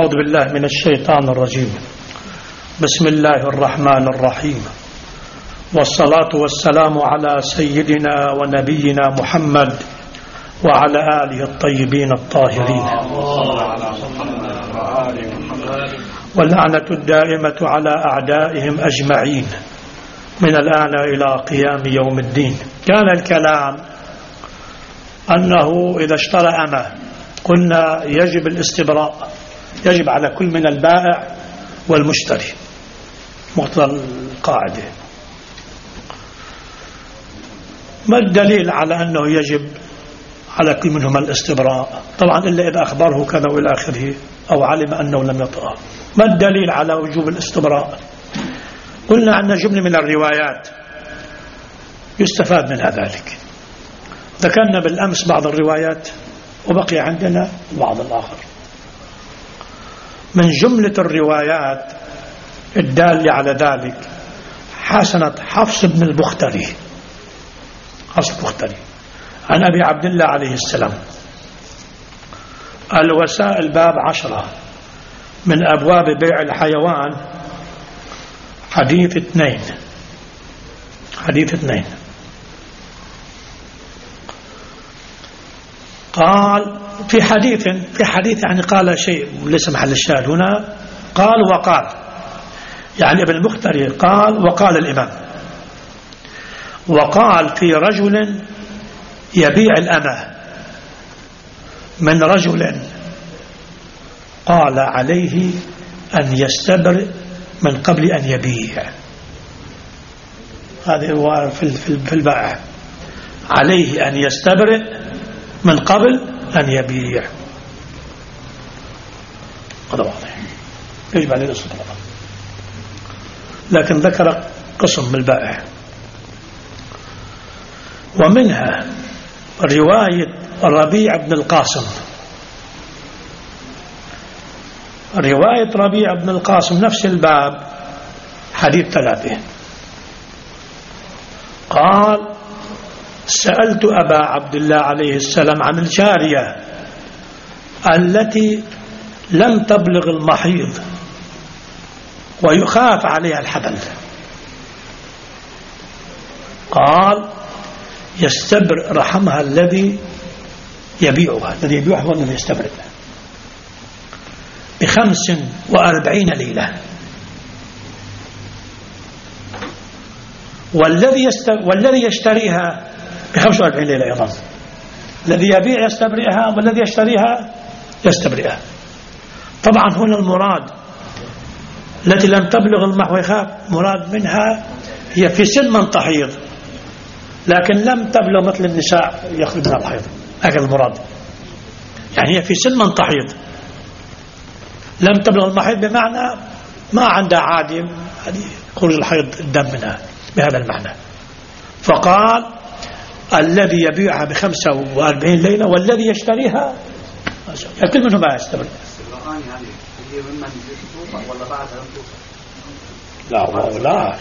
أعوذ بالله من الشيطان الرجيم. بسم الله الرحمن الرحيم، والصلاة والسلام على سيدنا ونبينا محمد وعلى آله الطيبين الطاهرين، واللعنة الدائمة على أعدائهم أجمعين من الآن إلى قيام يوم الدين. كان الكلام أنه إذا اشترى أمة قلنا يجب الاستبراء، يجب على كل من البائع والمشتري، مقتضى القاعدة. ما الدليل على أنه يجب على كل منهما الاستبراء؟ طبعا إلا إذا أخبره كذا وإلى آخره أو علم أنه لم يطأه. ما الدليل على وجوب الاستبراء؟ قلنا أن جملة من الروايات يستفاد منها ذلك. ذكرنا بالأمس بعض الروايات وبقي عندنا بعض الآخر. من جملة الروايات الدالة على ذلك حسنة حفص بن البختري، حفص البختري عن أبي عبد الله عليه السلام. الوسائل باب 10 من أبواب بيع الحيوان، حديث 2. قال في حديث يعني قال شيء ليس محل الشاهد هنا، قال وقال، يعني ابن المختري قال وقال الإمام، وقال في رجل يبيع الأمة من رجل قال عليه أن يستبرئ من قبل أن يبيع. هذا هو في البائع، عليه أن يستبرئ من قبل أن يبيع. هذا واضح، يجب عليه الاستبراء. لكن ذكر قسم من البائع. ومنها رواية ربيع بن القاسم. رواية ربيع بن القاسم نفس الباب، حديث 3. قال سألت أبا عبد الله عليه السلام عن الجارية التي لم تبلغ المحيض ويخاف عليها الحبل. قال يستبرئ رحمها الذي يبيعها، هو الذي يستبرئ ب45 ليلة، والذي يشتريها ب45 ليلة أيضا. الذي يبيع يستبرئها والذي يشتريها يستبرئها. طبعا هنا المراد التي لم تبلغ المحو يخاف، مراد منها هي في سن من تحيض لكن لم تبلغ مثل النساء يخرج منها الحيض، هكذا المراد. يعني هي في سن من تحيض، لم تبلغ المحيض بمعنى ما عندها عادة خروج الحيض الدم منها، بهذا المعنى. فقال الذي يبيعها ب45 ليلة والذي يشتريها كل منهما يستبرئ. لا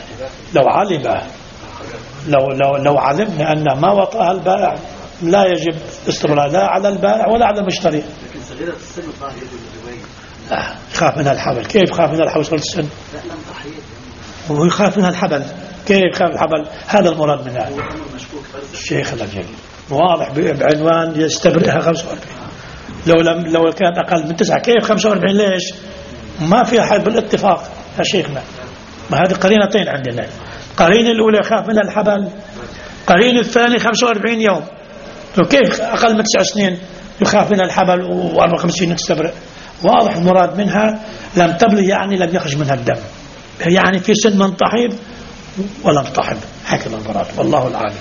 لو علمنا أن ما وطأها البائع لا يجب استبراء لا على البائع ولا على المشتري. لكن صغيرة السن طاهرة الرواية. لا، يخاف منها الحبل. كيف يخاف منها الحبل صغيرة السن؟ لا لم تحيض. هو يخاف منها الحبل. كيف يخاف الحبل؟ هذا المراد منها. الشيخ الجليل واضح بعنوان يستبرئها 45. لو كانت أقل من 9 كيف 45؟ ليش؟ ما فيها حيض بالاتفاق يا شيخنا. ما هذه قرينتين عندنا، قرين الأولى يخاف منها الحبل، قرين الثاني 45 يوم. كيف أقل من 9 سنين يخاف منها الحبل و54 يستبرئ؟ واضح المراد منها لم تبلغ، يعني لم يخرج منها الدم، يعني في سن من تحيض ولم تحض، هكذا المراد، والله العالم.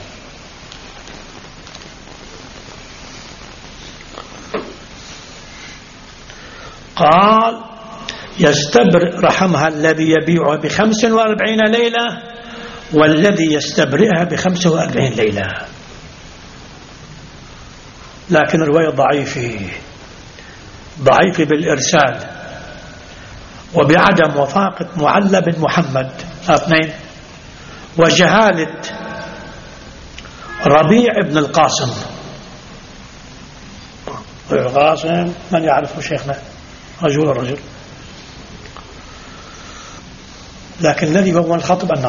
قال يستبرئ رحمها الذي يبيعها ب45 ليلة والذي يستبرئها ب45 ليلة. لكن الرواية ضعيفة بالإرسال وبعدم وفاقة معلى بن محمد 2، وجهالة ربيع بن القاسم. القاسم من يعرفه شيخنا؟ رجل. لكن الذي هو الخطب أنه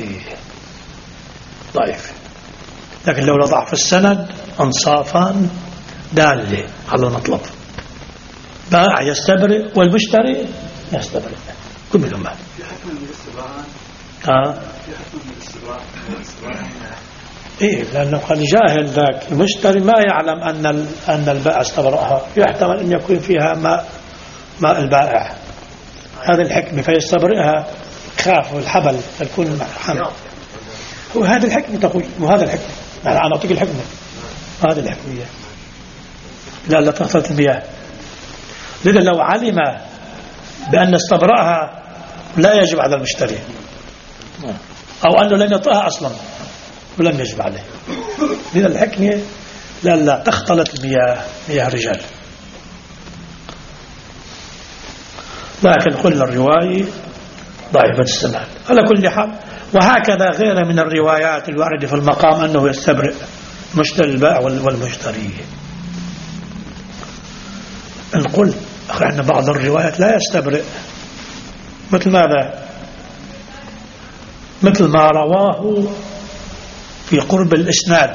ضعيف. لكن لو ضعف السند أنصافان دالة على المطلب. بائع يستبرئ والمشتري يستبرئ كل منهما. في حكم من الاستبراء. في حكم من الاستبراء. إيه، لأنه قد جاهل ذاك المشتري ما يعلم أن البائع استبرأها، يحتمل أن يكون فيها ماء البائع، هذه الحكمة فيستبرئها، خاف والحبل تكون حمل. وهذا الحكمة تقول، وهذا الحكمة أنا أعطيك الحكمة، هذه الحكمية لا تختلط المياه. لذا لو علم بأن استبرأها لا يجب على المشتري، أو أنه لم يطأها أصلا ولم يجب عليه. لذا الحكمة لا تختلط المياه، مياه الرجال. لكن كل الرواية ضعيفة السند على كل حال. وهكذا غير من الروايات الواردة في المقام أنه يستبرئ مشتري البائع والمشتري. نقول أن بعض الروايات لا يستبرئ، مثل ماذا؟ مثل ما رواه في قرب الإسناد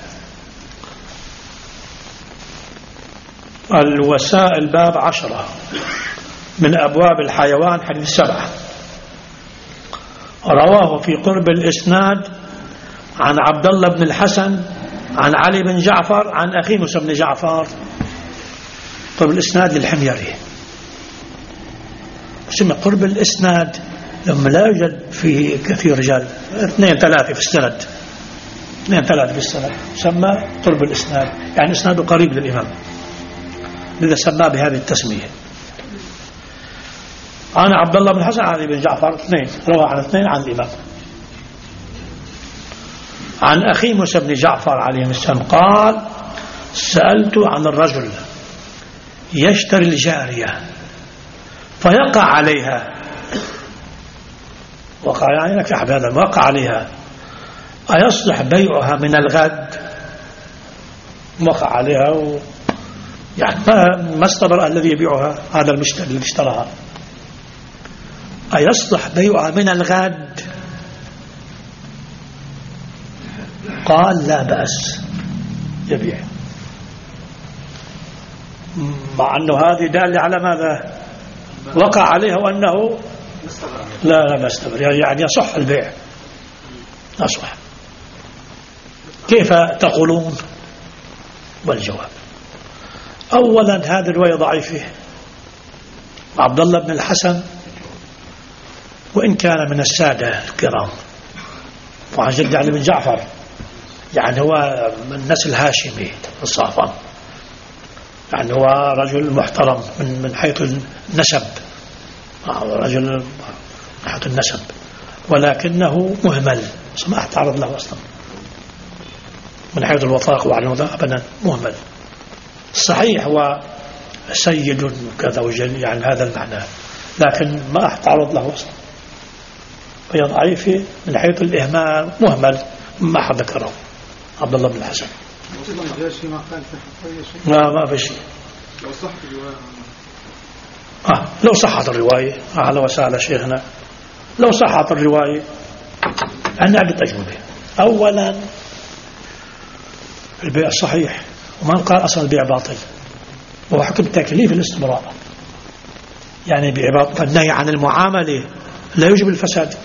الوسائل باب 10 من أبواب الحيوان حديث 7، رواه في قرب الإسناد عن عبد الله بن الحسن عن علي بن جعفر عن أخي موسى بن جعفر. قرب الإسناد للحميري، اسمه قرب الإسناد لما لا يوجد فيه كثير رجال، 2-3 في السند، 2-3 في السند، سمى قرب الإسناد، يعني إسناده قريب للإمام، لذا سماه بهذه التسمية. أنا عبد الله بن الحسن علي بن جعفر 2، روى عن 2 عن الإمام. عن أخي موسى بن جعفر عليه السلام قال: سألت عن الرجل يشتري الجارية فيقع عليها، وقع يعني نكح بهذا، وقع عليها، أيصلح بيعها من الغد؟ وقع عليها يعني ما استبرأ الذي يبيعها، هذا المشتري الذي اشتراها، أيصلح بيعها من الغد؟ قال: لا بأس يبيع، مع أنه هذه دالة على ماذا؟ وقع عليها وأنه لا استبر، يعني يصح البيع، يصح. كيف تقولون؟ والجواب: أولا هذه الرواية ضعيفة. عبد الله بن الحسن وإن كان من السادة الكرام وعن جد علي بن جعفر، يعني هو من نسل الهاشمي الصافن، يعني هو رجل محترم من حيث النسب، رجل من حيث النسب، ولكنه مهمل، ما تعرض له أصلا من حيث الوثاق وعلى أبدا مهمل. صحيح هو سيد وكذا وجل، يعني هذا المعنى، لكن ما تعرض له أصلا، فهي ضعيفة من حيث الإهمال، مهمل ما أحد ذكره عبد الله بن الحسن. ما في شيء. لو صحت الرواية أهلا وسهلا شيخنا، لو صحت الرواية عندنا عدة أجوبة. أولا البيع صحيح، وما قال أصلا البيع باطل، وهو حكم تكليف الاستمرار، يعني البيع باطل، النهي عن المعاملة لا يوجب الفساد.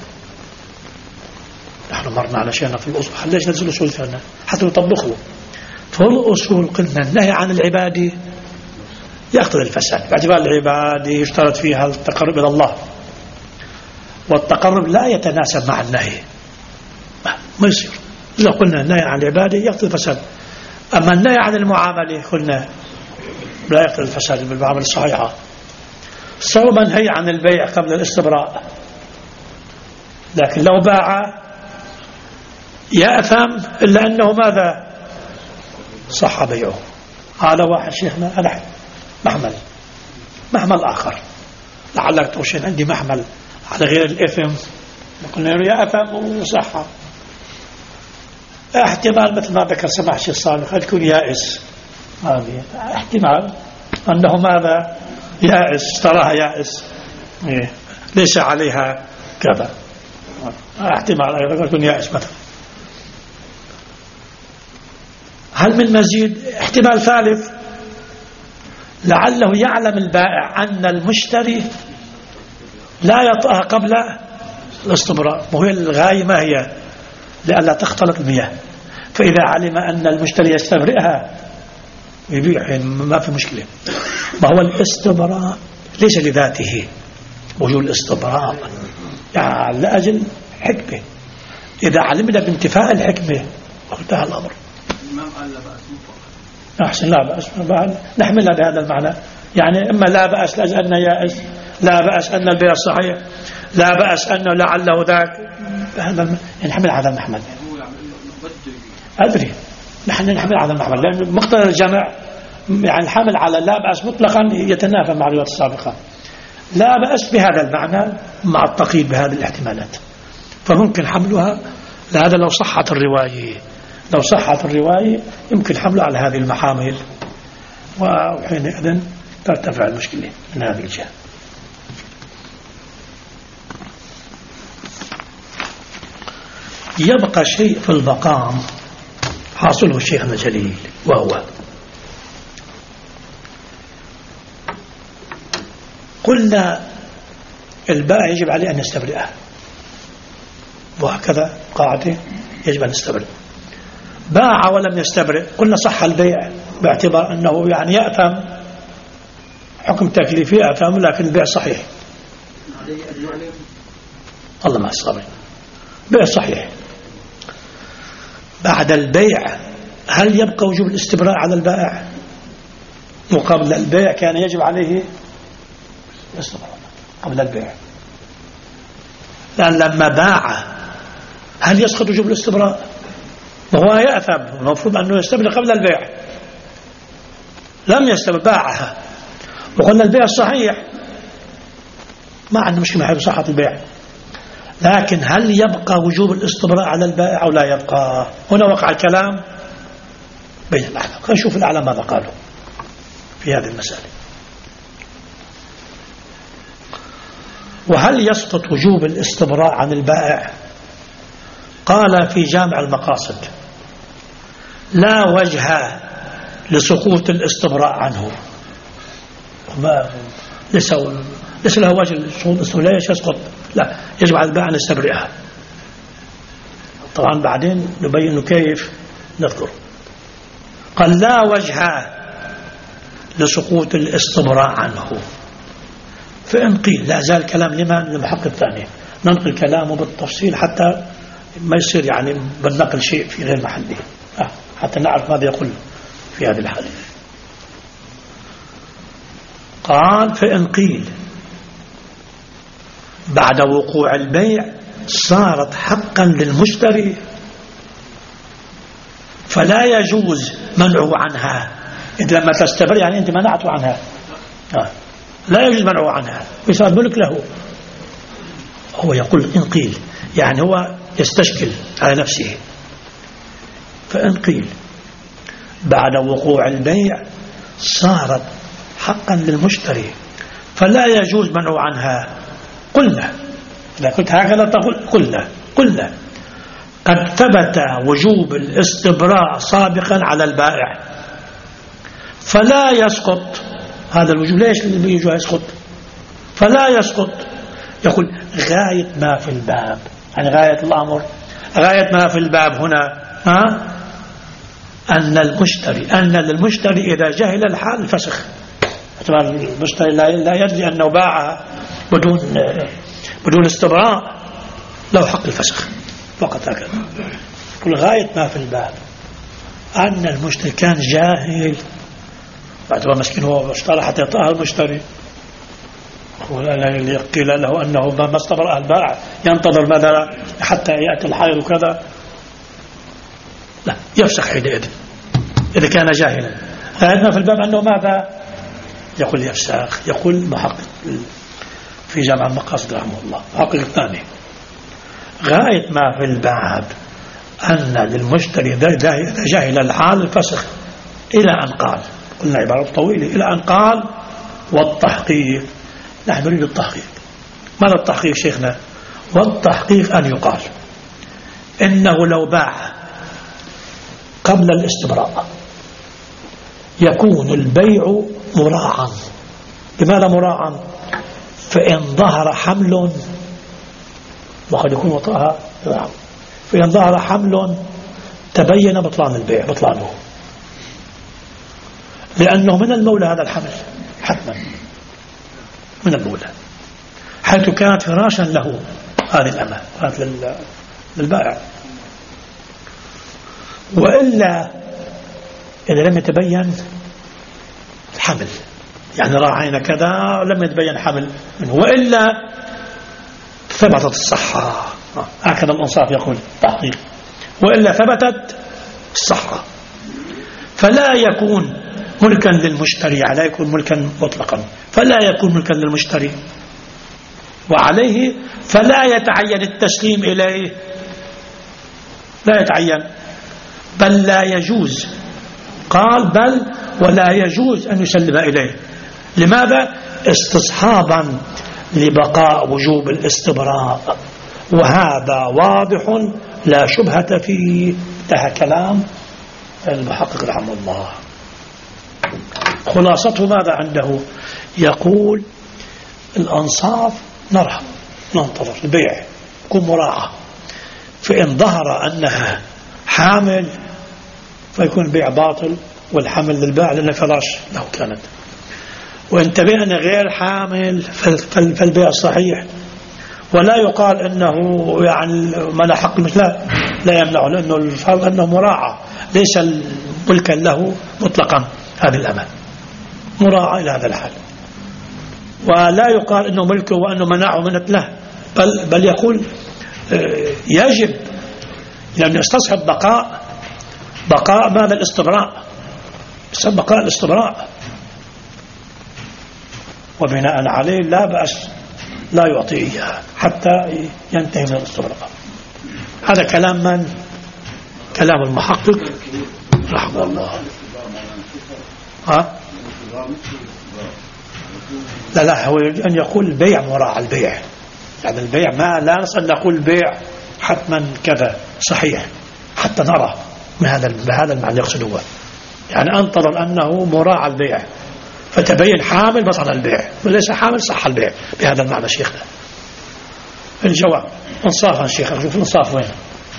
نحن مرنا على شيئا في الأصول، ليش ننزل الأصول ثانية حتى نطبقه. فالأصول قلنا النهي عن العبادة يقتضي الفساد، باعتبار العبادة يشترط فيها التقرب إلى الله، والتقرب لا يتناسب مع النهي، ما يصير. إذا قلنا النهي عن العبادة يقتضي الفساد، أما النهي عن المعاملة قلنا لا يقتضي الفساد بالمعاملة الصحيحة. سواء منهي عن البيع قبل الاستبراء، لكن لو باع يأثم إلا أنه ماذا؟ صح بيعه. هذا واحد شيخنا، أنا محمل آخر، لعلك توشين عندي محمل على غير الإثم، قلنا يأثم وصحة. احتمال مثل ما ذكر سماح الشيخ صالح قد يكون يائس، هذه احتمال أنه ماذا؟ يائس، اشتراها يائس، ليس عليها كذا، احتمال أيضا يكون يائس مثلا. هل من مزيد؟ احتمال ثالث، لعله يعلم البائع أن المشتري لا يطأها قبل الاستبراء، وهي الغاية ما هي؟ لئلا تختلط المياه، فإذا علم أن المشتري يستبرئها يبيع ما في مشكلة. ما هو الاستبراء ليس لذاته، وجود الاستبراء يعني لأجل حكمة، إذا علمنا بانتفاء الحكمة انتهى الأمر. أحسن، لا بأس، نحملها بهذا المعنى، يعني إما لا بأس لأجل أنه يائس، لا بأس أن البيع صحيح، لا بأس أنه لعله ذاك، هذا نحمل هذا المحمل. أدري نحن نحمل على المحمل، لأن مقتضى الجمع يعني الحمل على لا بأس مطلقا يتنافى مع الروايات السابقة. لا بأس بهذا المعنى مع التقييد بهذه الاحتمالات، فممكن حملها لهذا لو صحت الرواية، لو صحت الرواية يمكن حمله على هذه المحامل، وحينئذ ترتفع المشكلة من هذه الجهة. يبقى شيء في المقام حاصله شيخنا الجليل، وهو قلنا البائع يجب عليه أن يستبرئها، وهكذا قاعدة يجب أن يستبرئ. باع ولم يستبرئ، قلنا صح البيع باعتبار أنه يعني يأثم، حكم تكليفي يأثم، لكن البيع صحيح. الله ما الصبر، بيع صحيح. بعد البيع هل يبقى وجوب الاستبراء على البائع؟ وقبل البيع كان يجب عليه الاستبراء قبل البيع، لأن لما باع هل يسقط وجوب الاستبراء؟ وهو يأثم، المفروض أنه يستبرئ قبل البيع، لم يستبرئ، باعها، وقلنا البيع صحيح، ما عندنا مشكلة حيث صحة البيع، لكن هل يبقى وجوب الاستبراء على البائع أو لا يبقى؟ هنا وقع الكلام بين الأحناف. خلينا نشوف الأعلى ماذا قالوا في هذه المسألة. وهل يسقط وجوب الاستبراء عن البائع؟ قال في جامع المقاصد لا وجه لسقوط الاستبراء عنه، ليس له وجه لسقوط الاستبراء، لا يسقط، لا يجب على البائع أن يستبرئها. طبعا بعدين نبين كيف نذكر. قال لا وجه لسقوط الاستبراء عنه، فإن قيل لا زال كلام لمن؟ للمحقق الثاني، ننقل كلامه بالتفصيل حتى ما يصير يعني بالنقل شيء في غير محله، حتى نعرف ماذا يقول في هذه الحالة. قال فإن قيل بعد وقوع البيع صارت حقا للمشتري فلا يجوز منعه عنها. انت لما تستبر يعني انت منعته عنها، لا يجوز منعه عنها ويصير ملك له. هو يقول إن قيل يعني هو يستشكل على نفسه. فإن قيل بعد وقوع البيع صارت حقا للمشتري فلا يجوز منعه عنها، قلنا إذا كنت هكذا تقول قلنا قد ثبت وجوب الاستبراء سابقا على البائع فلا يسقط هذا الوجوب. ليش الوجوب يسقط؟ فلا يسقط. يقول غاية ما في الباب، يعني غاية الأمر، غاية ما في الباب هنا أن للمشتري إذا جهل الحال فسخ. المشتري لا يدري أنه باعها بدون استبراء له حق الفسخ فقط هكذا. يقول غاية ما في الباب أن المشتري كان جاهل، باعتبار مسكين هو اشترى حتى يطأها المشتري، قيل له أنه ما استبرأ البائع ينتظر ماذا حتى يأتي الحائض وكذا، لا يفسخ حينئذ إذا كان جاهلا. غايتنا في الباب أنه ماذا يقول يفسخ. يقول محقق في جامع المقاصد رحمه الله محقق الثاني غاية ما في الباب أن للمشتري إذا جاهل الحال الفسخ إلى أن قال، قلنا عبارة طويلة، إلى أن قال والتحقيق. نحن نريد التحقيق. ماذا التحقيق شيخنا؟ والتحقيق أن يقال إنه لو باع قبل الاستبراء يكون البيع مراعا. لماذا مراعا؟ فإن ظهر حمل، وقد يكون وطأها، فإن ظهر حمل تبين بطلان البيع، بطلانه، لأنه من المولى هذا الحمل حتما من المولى، حيث كانت فراشا له هذه الأمة، كانت للبائع. وإلا إذا لم يتبين حمل، يعني راعينا كذا لم يتبين حمل منه، وإلا ثبتت الصحة. هكذا الإنصاف يقول تحقيق. وإلا ثبتت الصحة، فلا يكون ملكا للمشتري، لا يكون ملكا مطلقا، فلا يكون ملكا للمشتري، وعليه فلا يتعين التسليم إليه، لا يتعين، بل لا يجوز. قال بل ولا يجوز أن يسلم إليه. لماذا؟ استصحابا لبقاء وجوب الاستبراء، وهذا واضح لا شبهة فيه. انتهى كلام المحقق رحمه الله. خلاصته ماذا عنده؟ يقول الأنصاف نرى ننتظر البيع يكون مراعى، فإن ظهر أنها حامل فيكون البيع باطل والحمل للبائع لأنه فراش له كانت، وإن تبين غير حامل فالبيع صحيح. ولا يقال أنه يعني من حق مثله لا يمنعه، لأنه الفرق أنه مراعى ليس ملكا له مطلقا، هذه الأمان مراعى إلى هذا الحال. ولا يقال أنه ملكه وأنه منعه من له، بل يقول يجب، لأنه يستصحب بقاء ماذا؟ الاستبراء، بقاء الاستبراء، وبناء عليه لا بأس لا يعطيه إياها حتى ينتهي من الاستبراء. هذا كلام من؟ كلام المحقق رحمه الله. لا هو أن يقول البيع مراعى البيع، يعني البيع ما لا نصل نقول البيع حتما كذا صحيح حتى نرى بهذا المعنى يقصد هو، يعني انتظر أنه مراعى البيع فتبين حامل بطل البيع، وليس حامل صح البيع، بهذا المعنى شيخنا. الجواب انصافا شيخنا، نشوف الانصاف وين.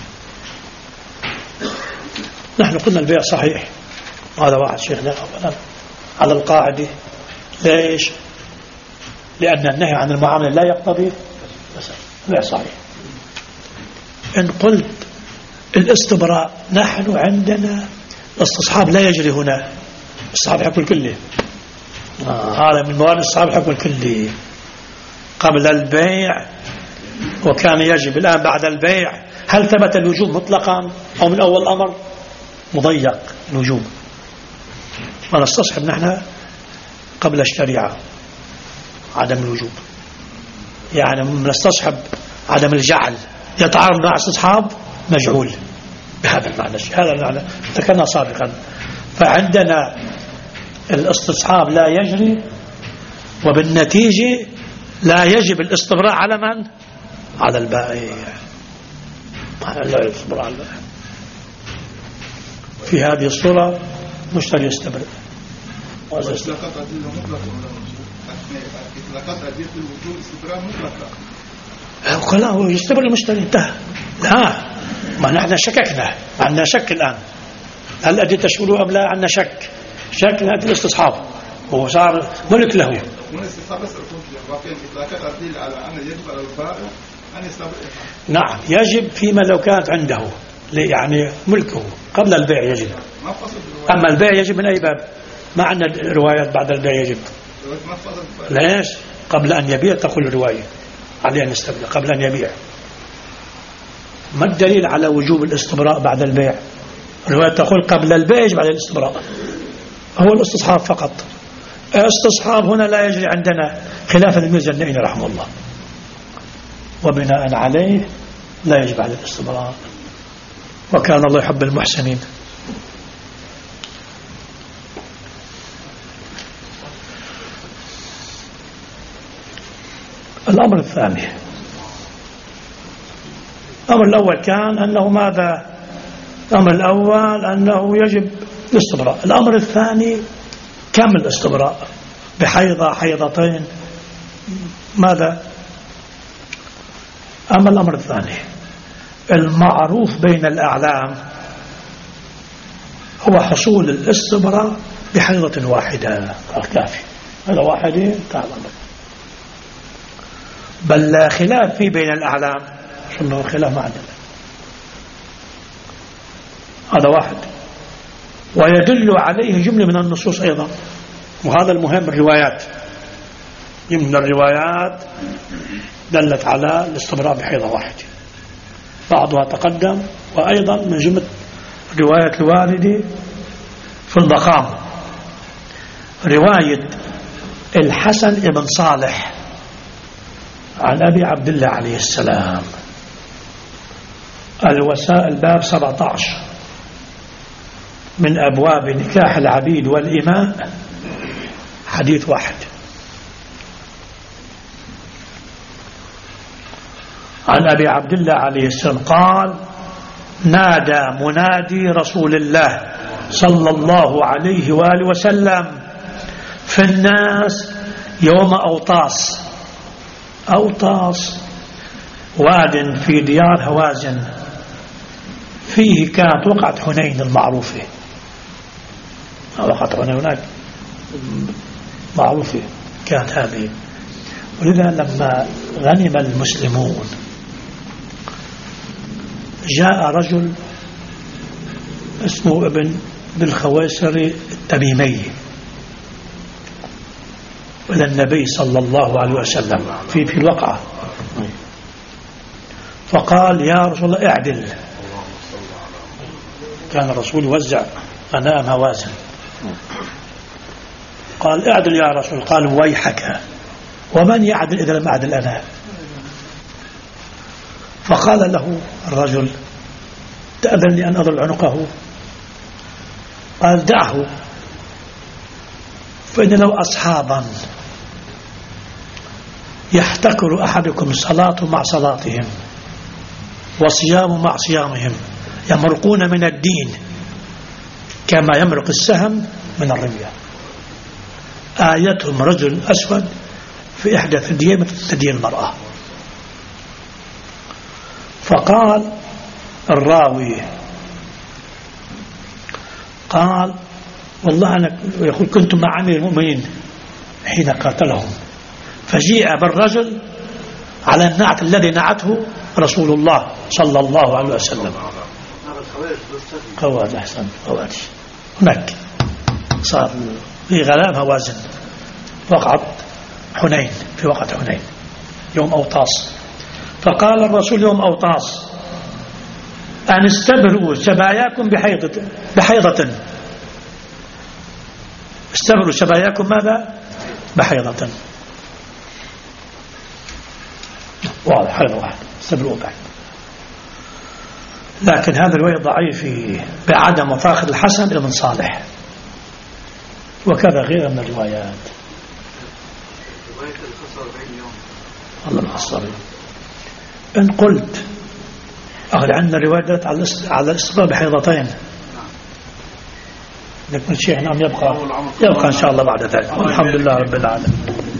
نحن قلنا البيع صحيح، هذا واحد شيخنا أولا على القاعدة. ليش؟ لأن النهي عن المعاملة لا يقتضي البيع صحيح. إن قلت الاستبراء، نحن عندنا الاستصحاب لا يجري هنا، الاستصحاب حكم الكلي، هذا من موارد الاستصحاب حكم الكلي قبل البيع، وكان يجب الآن بعد البيع. هل ثبت الوجوب مطلقا أو من أول الأمر مضيق الوجوب؟ ونستصحب نحن قبل الشريعة عدم الوجوب، يعني نستصحب عدم الجعل يتعارض مع استصحاب مجعول، بهذا المعنى. هذا المعنى ذكرنا سابقا. فعندنا الاستصحاب لا يجري، وبالنتيجة لا يجب الاستبراء على من؟ على البائع، لا الاستبراء على البائع. في هذه الصورة مشتري يستبرئ. هو يستبرئ المشتري انتهى. لا، ما نحن شككنا، عندنا شك الآن، هل أدي تشغله أم لا؟ عندنا شك لهذه الاستصحاب، هو صار ملك له. نعم يجب فيما لو كانت عنده، يعني ملكه قبل البيع يجب. أما البيع يجب من أي باب؟ ما عندنا روايات بعد البيع يجب. ليش؟ قبل أن يبيع تقول الرواية عليه أن يستبرئ قبل أن يبيع. ما الدليل على وجوب الاستبراء بعد البيع؟ الرواية تقول قبل البيع يجب عليه الاستبراء، هو الاستصحاب فقط. استصحاب هنا لا يجري عندنا، خلافا للمزني رحمه الله، وبناء عليه لا يجب عليه الاستبراء، وكان الله يحب المحسنين. الأمر الثاني، الأمر الأول كان أنه ماذا؟ الأمر الأول أنه يجب الاستبراء. الأمر الثاني كم الاستبراء؟ بحيضة حيضتين ماذا؟ أما الأمر الثاني المعروف بين الأعلام هو حصول الاستبراء بحيضة واحدة الكافي، هذا واحد تعلم، بل لا خلاف فيه بين الأعلام، شنو خلاف معدل، هذا واحد. ويدل عليه جملة من النصوص أيضا، وهذا المهم الروايات، من الروايات دلت على الاستبراء بحيضة واحدة، بعضها تقدم، وأيضا من جملة رواية الوالد في المقام رواية الحسن بن صالح عن أبي عبد الله عليه السلام، الوسائل باب 17 من أبواب نكاح العبيد والإماء، حديث واحد. عن أبي عبد الله عليه السلام قال: نادى منادي رسول الله صلى الله عليه وآله وسلم في الناس يوم أوطاس. أوطاس واد في ديار هوازن، فيه كانت وقعة حنين المعروفة، وقعة حنين هناك معروفة كانت هذه. ولذا لما غنم المسلمون جاء رجل اسمه ابن بالخويسر التميمي إلى النبي صلى الله عليه وسلم في الوقعة، فقال: يا رسول الله اعدل. كان الرسول يوزع غنائم هوازن، قال: اعدل يا رسول. قال: ويحك، ومن يعدل إذا لم أعدل أنا؟ فقال له الرجل: تأذن لي أن أضل عنقه؟ قال: دعه، فإن له أصحابا يحتكر أحدكم صلاة مع صلاتهم وصيام مع صيامهم، يمرقون من الدين كما يمرق السهم من الرمية، آيتهم رجل أسود في إحدى ثديين مثل ثدي المرأة. فقال الراوي، قال: والله أنا يقول كنت مع أمير المؤمنين حين قاتلهم، فجيء بالرجل على النعت الذي نعته رسول الله صلى الله عليه وسلم. قواد أحسن قواد. هناك صار في غلام هوازن وقعت حنين، في وقت حنين يوم أوطاس. فقال الرسول يوم أوطاس: أن استبروا سباياكم بحيضة. استبروا سباياكم ماذا؟ بحيضة. واضح، حيضة واحد استبروا بعد. لكن هذا الرواية ضعيف بعدم وفاق الحسن بن صالح، وكذا غير من الروايات. الله الخصر. إن قلت أخذ عندنا روايات على الاستبراء بحيضتين، لكن الشيخ نعم يبقى إن شاء الله بعد ذلك. والحمد لله رب العالمين.